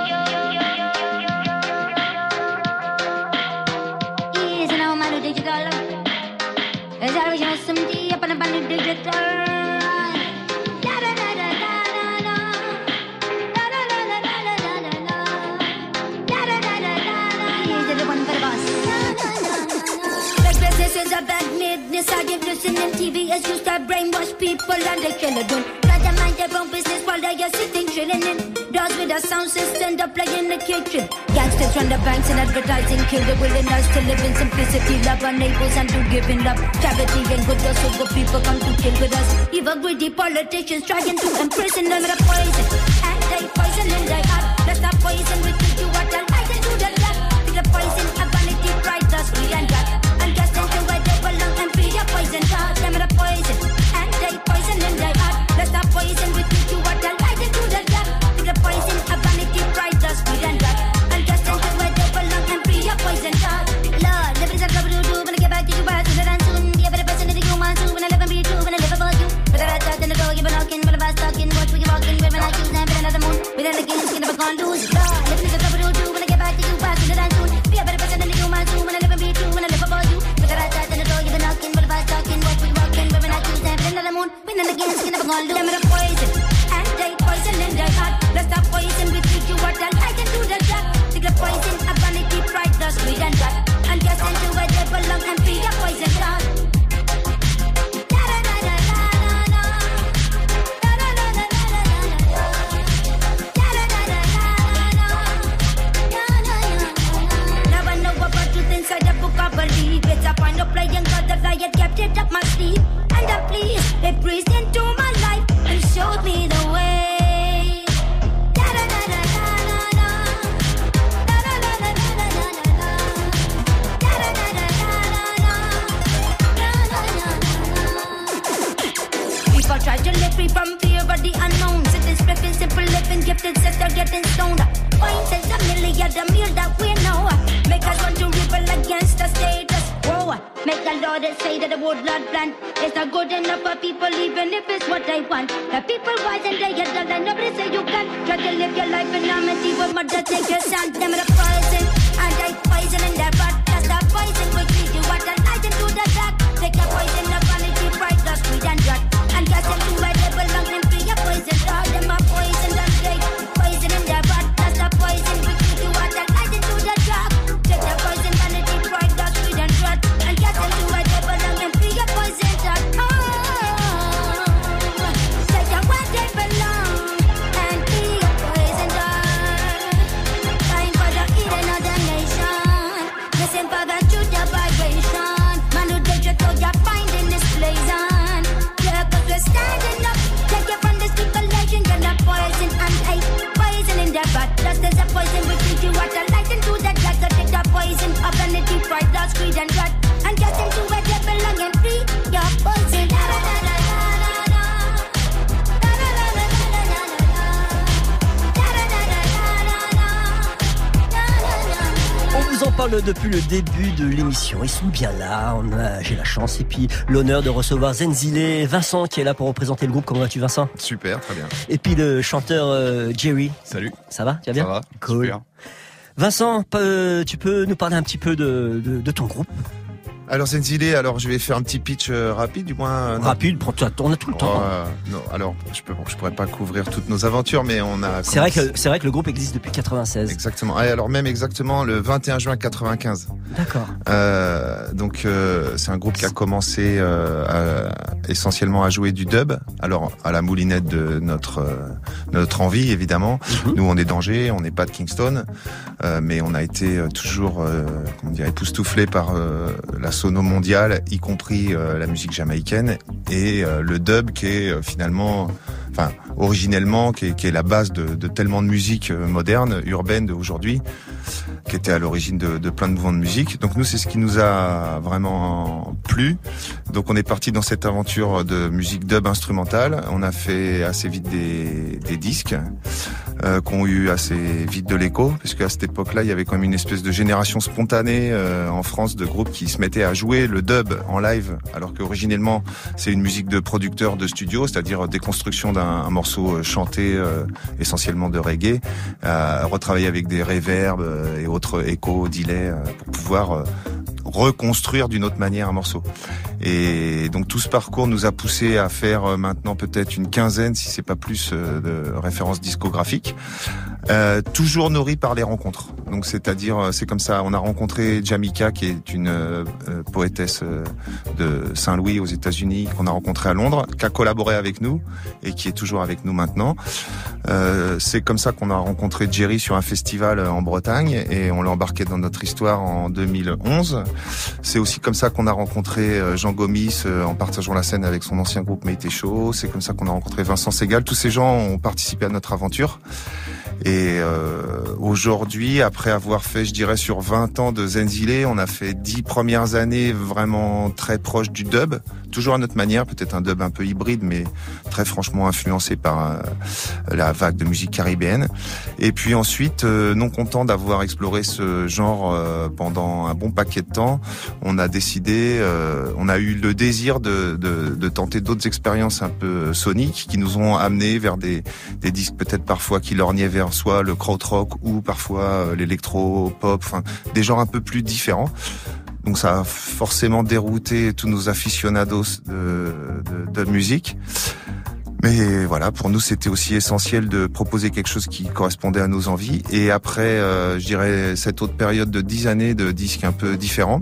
I give listening T V as you start brainwash people and they kill it. Try to mind their own business while they are sitting chilling in doors with a sound system to play in the kitchen. Gangsters run the banks and advertising, kill the willingness to live in simplicity, love our neighbors and to giving up. Charity and goodness, so good people come to kill with us. Evil greedy politicians trying to imprison them with a poison, and they poison in their heart. That's not poison, we think you what I like to do the left. The poison, a vanity, pride, thus we and that. And just into where they belong and be a poison, God, them with a poison, and they poison in their heart. That's not poison, we think you what I like to do the left. The poison, a vanity, pride, thus we and that. And just into where they belong and be a poison, God. Lord, live in a trouble to do, when I get back to you, I sooner than soon. Be a better person than you want to, when I live and be true, when I live above you. But I thought in the door, you've been knocking, but if I stuck in, watch where you're walking, where when I choose, and been another moon. Within the game, skin never gonna lose. Lord, live in a trouble to do, when I get back to you, I sooner than soon. Be a better person than you want to, when I live and be true, when I live above you. But I thought in the door, you've been knocking, but if I stuck in, watch where you're walking, where when I choose, and been another moon. Within the game, skin never gonna lose. Them with a poison, and they poison in their heart. Let's stop poison, we treat you what I like and do the job. Take the poison, a vanity, pride, the sweet and that. And just into where they belong and be a poison God. Now I know about truth inside the book I believe. It's a point of playing God, the lion kept it up my sleeve. And I please, they breathed into my life and showed me the way. Try to live free from fear of the unknown. Sitting spliffing, simple living, gifted sister getting stoned. Points is a million, the meal that we know. Make us want to rebel against the status quo. Make the Lord they say that the woodland plan is not good enough for people, even if it's what they want. The people wise and they get done, and nobody say you can. Try to live your life in amity, but mother take your son. Them are the poison, and they poison in their butt. That's the poison we feed you, what the light into the dark. Take your poison, the vanity, pride, lust, greed, and drug. And get them to where they belong, and free your poison. All them are poison, and they poison in their butt. That's the poison we feed you, what the light into the dark. Take your poison, vanity, pride, lust, greed, and drug. And get them to where they belong, and free your poison. Oh, take your where they belong, and free your poison. Time for the healing of the nation. Listen for the truth, the vibration. Man who did you to you find in this place on. Yeah, cause we're standing up. Take you from this speculation. You're not poison and hate. Poison in the butt. Dust is a poison. We treat you what a light into the dark. So take the poison of vanity, pride, lust, greed, and dread. And get them to where they belong and free your poison. Da, da, da, da, da, da, da. Da, da, da, da, da, da, da, da. Da, da, da, da, da, da, da. On vous en parle depuis le début de l'émission. Ils sont bien là. On a, j'ai la chance et puis l'honneur de recevoir Zenzile, Vincent qui est là pour représenter le groupe. Comment vas-tu, Vincent? Super, très bien. Et puis le chanteur euh, Jerry. Salut. Ça va? Tu vas bien? Ça va. Cool. Super. Vincent, euh, tu peux nous parler un petit peu de, de, de ton groupe? Alors Zenzile, alors je vais faire un petit pitch euh, rapide, du moins. Euh, rapide, prends toi, on a tout le temps. Euh, non, alors je peux, je pourrais pas couvrir toutes nos aventures, mais on a. C'est vrai que c'est vrai que le groupe existe depuis quatre-vingt-seize. Exactement. Et alors même exactement le vingt et un juin quatre-vingt-quinze. D'accord. Euh, donc euh, c'est un groupe qui a commencé euh, à, essentiellement à jouer du dub. Alors à la moulinette de notre euh, notre envie évidemment. Mm-hmm. Nous on est d'Angers, on n'est pas de Kingston, euh, mais on a été toujours euh, comment dire époustouflé par euh, la sono mondiale, y compris euh, la musique jamaïcaine et euh, le dub qui est euh, finalement, enfin originellement, qui est, qui est la base de, de tellement de musique euh, moderne, urbaine d'aujourd'hui, qui était à l'origine de, de plein de mouvements de musique. Donc nous, c'est ce qui nous a vraiment plu. Donc on est parti dans cette aventure de musique dub instrumentale. On a fait assez vite des, des disques euh, qui ont eu assez vite de l'écho, parce qu'à cette époque-là, il y avait quand même une espèce de génération spontanée euh, en France de groupes qui se mettaient à jouer le dub en live, alors qu'originellement c'est une musique de producteur de studio, c'est-à-dire déconstruction d'un morceau chanté euh, essentiellement de reggae, euh, retravailler avec des reverbs euh, et autres échos, delays, euh, pour pouvoir euh, reconstruire d'une autre manière un morceau. Et donc tout ce parcours nous a poussé à faire maintenant peut-être une quinzaine, si c'est pas plus, de références discographiques, euh, toujours nourries par les rencontres. Donc c'est-à-dire, c'est comme ça, on a rencontré Jamika, qui est une euh, poétesse de Saint-Louis aux États-Unis, qu'on a rencontrée à Londres, qui a collaboré avec nous et qui est toujours avec nous maintenant. Euh, c'est comme ça qu'on a rencontré Jerry sur un festival en Bretagne et on l'a embarqué dans notre histoire en deux mille onze. C'est aussi comme ça qu'on a rencontré Jean Gomis en partageant la scène avec son ancien groupe Mété Chaud. C'est comme ça qu'on a rencontré Vincent Segal. Tous ces gens ont participé à notre aventure. Et euh, aujourd'hui, après avoir fait, je dirais, sur vingt ans de Zenzile, on a fait dix premières années vraiment très proches du dub, toujours à notre manière, peut-être un dub un peu hybride, mais très franchement influencé par euh, la vague de musique caribéenne. Et puis ensuite, euh, non content d'avoir exploré ce genre euh, pendant un bon paquet de temps, on a décidé, euh, on a eu le désir de, de, de tenter d'autres expériences un peu soniques qui nous ont amenés vers des, des disques peut-être parfois qui lorgnaient vers soit le krautrock ou parfois l'électro-pop, enfin des genres un peu plus différents. Donc ça a forcément dérouté tous nos aficionados de, de, de musique. Mais voilà, pour nous, c'était aussi essentiel de proposer quelque chose qui correspondait à nos envies. Et après, euh, je dirais, cette autre période de dix années de disques un peu différents,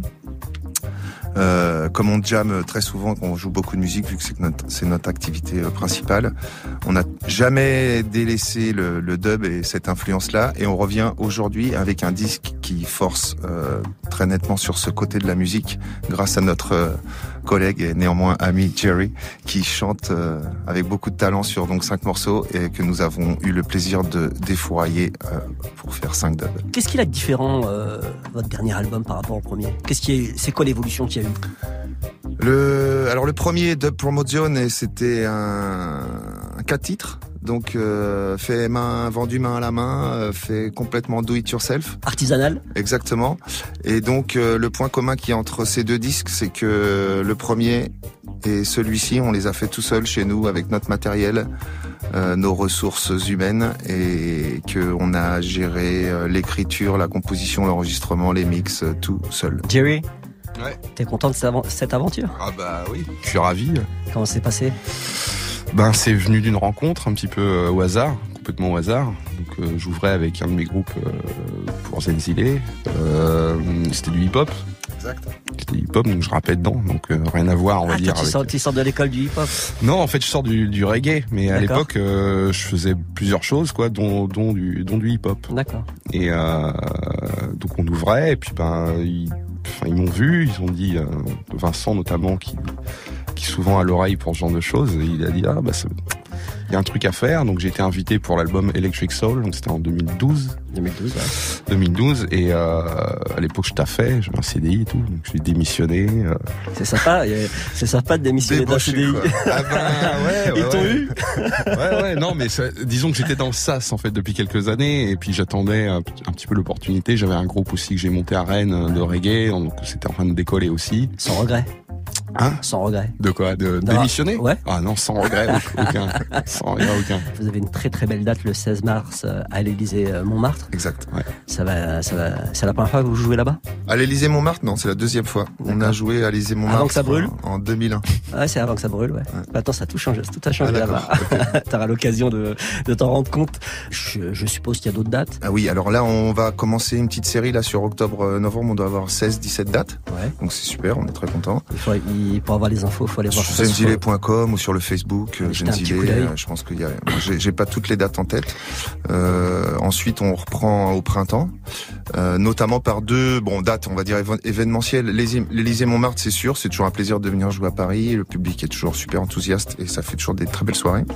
Euh, comme on jam très souvent, qu'on joue beaucoup de musique, vu que c'est notre, c'est notre activité principale, on n'a jamais délaissé le, le dub et cette influence-là, et on revient aujourd'hui avec un disque qui force euh, très nettement sur ce côté de la musique, grâce à notre euh, collègue et néanmoins ami Jerry, qui chante euh, avec beaucoup de talent sur donc cinq morceaux et que nous avons eu le plaisir de défourailler euh, pour faire cinq dubs. Qu'est-ce qu'il a de différent, euh, votre dernier album par rapport au premier? Qu'est-ce qui est, c'est quoi l'évolution qu'il y a eu? Le, alors le premier Dub Promotion, c'était un, un quatre titres, donc euh, fait main, vendu main à la main, euh, fait complètement do it yourself. Artisanal. Exactement. Et donc euh, le point commun qui est entre ces deux disques, c'est que le premier et celui-ci, on les a fait tout seuls chez nous avec notre matériel, euh, nos ressources humaines, et que on a géré euh, l'écriture, la composition, l'enregistrement, les mix, euh, tout seul. Jerry, ouais. T'es content de cette aventure? Ah bah oui, je suis ravi. Comment c'est passé? Ben c'est venu d'une rencontre un petit peu euh, au hasard, complètement au hasard. Donc euh, j'ouvrais avec un de mes groupes euh, pour Zenzile. Euh, c'était du hip-hop. Exact. C'était du hip-hop, donc je rappais dedans, donc euh, rien à voir, on va ah, dire. Tu avec... sors, tu sors de l'école du hip-hop? Non, en fait, je sors du, du reggae, mais à D'accord. l'époque, euh, je faisais plusieurs choses, quoi, dont, dont du, dont du hip-hop. D'accord. Et euh, donc on ouvrait, et puis ben ils, enfin, ils m'ont vu, ils ont dit euh, Vincent notamment qui, qui souvent a l'oreille pour ce genre de choses, et il a dit ah bah il y a un truc à faire, donc j'ai été invité pour l'album Electric Soul, donc c'était en deux mille douze. deux mille douze, ouais. deux mille douze, et euh, à l'époque je taffais, j'avais un C D I et tout, donc j'ai démissionné. Euh... C'est sympa, c'est sympa de démissionner d'un C D I. Ah ben ouais, ouais, Ils t'ont ouais. eu? Ouais, ouais, non, mais ça, disons que j'étais dans le sas en fait depuis quelques années, et puis j'attendais un, un petit peu l'opportunité. J'avais un groupe aussi que j'ai monté à Rennes de reggae, donc c'était en train de décoller aussi. Sans regret. Hein? Sans regret. De quoi? De démissionner? Ouais. Ah non, sans regret, aucun. Sans regret, aucun. Vous avez une très très belle date le seize mars à l'Élysée Montmartre. Exact. Ouais. Ça va, ça va. C'est la première fois que vous jouez là-bas? À l'Élysée Montmartre, non, c'est la deuxième fois. On a joué à l'Élysée Montmartre. Avant que ça brûle? En, en deux mille un. Ouais, c'est avant que ça brûle, ouais. ouais. Maintenant, ça a tout changé, tout a changé ah, là-bas. Okay. T'auras l'occasion de, de t'en rendre compte. Je, je suppose qu'il y a d'autres dates. Ah oui, alors là, on va commencer une petite série là sur octobre, novembre. On doit avoir seize, dix-sept dates. Ouais. Donc c'est super, on est très contents. Il faut, il, pour avoir les infos, il faut aller voir sur zenzile point com ou sur le Facebook Zenzile. Euh, je pense qu'il y a. J'ai, j'ai pas toutes les dates en tête. Euh, ensuite, on reprend au printemps, euh, notamment par deux bon dates, on va dire événementielles. L'Élysée Montmartre, c'est sûr, c'est toujours un plaisir de venir jouer à Paris. Le public est toujours super enthousiaste et ça fait toujours des très belles soirées.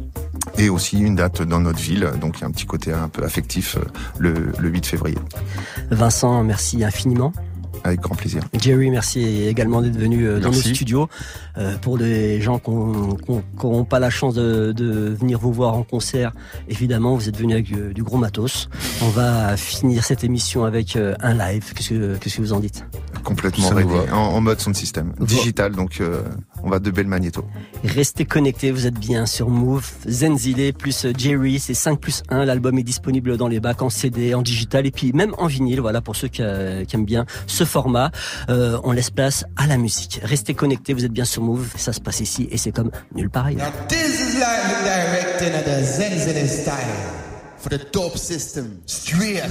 Et aussi une date dans notre ville, donc il y a un petit côté un peu affectif le, le huit février. Vincent, merci infiniment. Avec grand plaisir. Jerry, merci également d'être venu dans merci. nos studios. Euh, pour des gens qui n'ont pas la chance de, de venir vous voir en concert, évidemment, vous êtes venu avec du, du gros matos. On va finir cette émission avec euh, un live. Qu'est-ce que, qu'est-ce que vous en dites? Complètement ready, en, en mode son système. Digital, donc euh, on va de belles magnétos. Restez connectés, vous êtes bien sur Move. Zenzile plus Jerry, c'est cinq plus un. L'album est disponible dans les bacs en C D, en digital et puis même en vinyle. Voilà, pour ceux qui, euh, qui aiment bien ce format. Euh, on laisse place à la musique. Restez connectés, vous êtes bien sur Move. Ça se passe ici et c'est comme nulle part ailleurs. Now this is like directing at the Zenzile style for the dope system. Straight.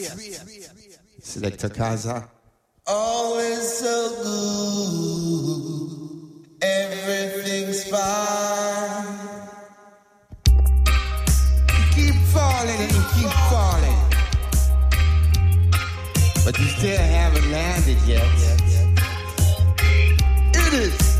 Selector Kaza. Always so good. Everything's fine. You keep falling and you keep falling, but you still haven't landed yet. It is.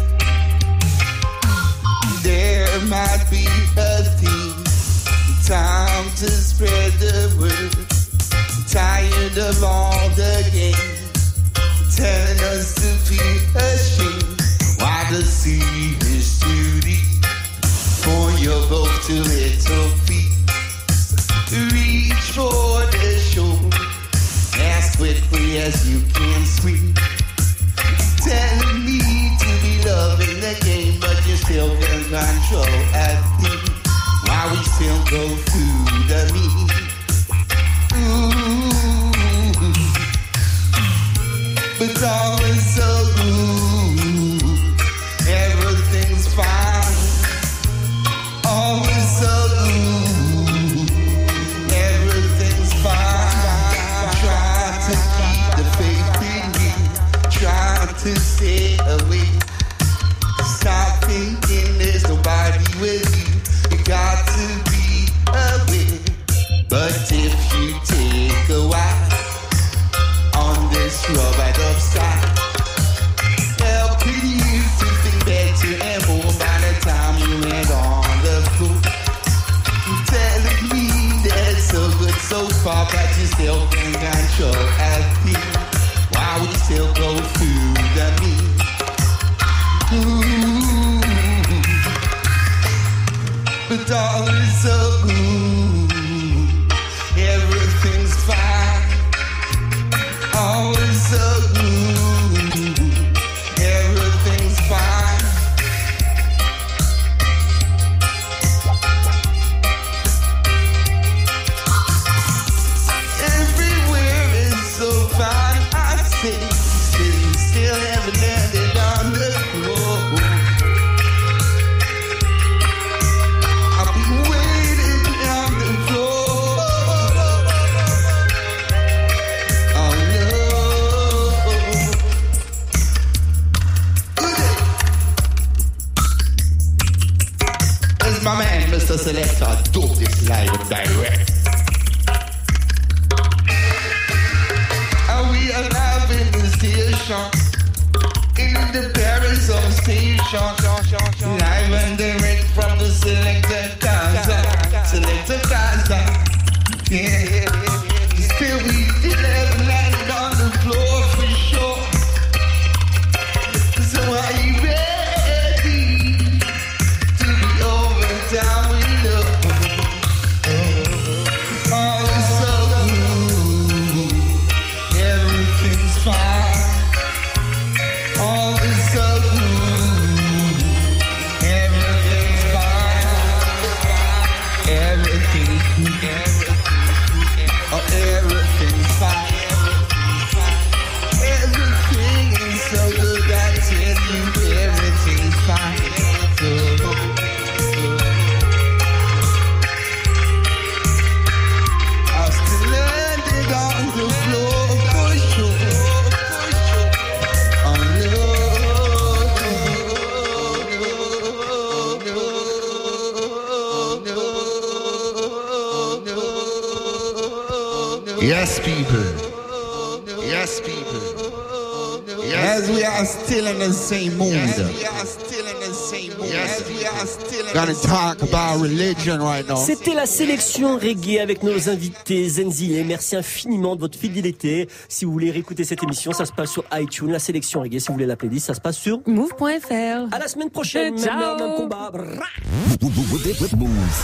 There might be a theme. Time to spread the word. Tired of all the games telling us to be ashamed. Why the sea is too deep for your boat to little feet. Reach for the shore as quickly as you can swim. Telling me to be loving the game, but you still can control at me. Why we still go through the mean. Ooh. But all is so good. Everything's fine. All is so good. Everything's fine. Try to keep the faith in me. Try to stay awake. Stop thinking there's nobody with you. You got to be aware. But if you take a while on this road right upside, helping you to think better and more by the time you land on the floor. Telling me that it's so good so far, but you still can control at me. Why we still go through the mean? Ooh. But all is so city, city, still having landed on the floor. I'll be waiting on the floor. Oh no. It's my man, Mister Selector, dope this live and direct. We are live in the station, in the Paris of station, live and direct from the Selector Casa, Selector Casa. Yeah, still we still have landed on the floor for sure. So are you ready to be over down with love? Oh, it's so good. Everything's fine. All is so good. Everything's fine. Everything's good. Oh, everything's fine. Everything is so good. I tell you, everything's fine. So, I'm still landing on the floor for sure. Oh no, no, no, no, no. Yes, people. Yes, people. Yes, we are still in the same mood. Yes, we are still in the same mood. Yes, we are still in Gonna talk about religion right now. C'était la sélection reggae avec nos invités Zenzi, et merci infiniment de votre fidélité. Si vous voulez réécouter cette émission, ça se passe sur iTunes. La sélection reggae, si vous voulez la playlist, ça se passe sur move point f r. À la semaine prochaine. Ciao. Même heure, même combat.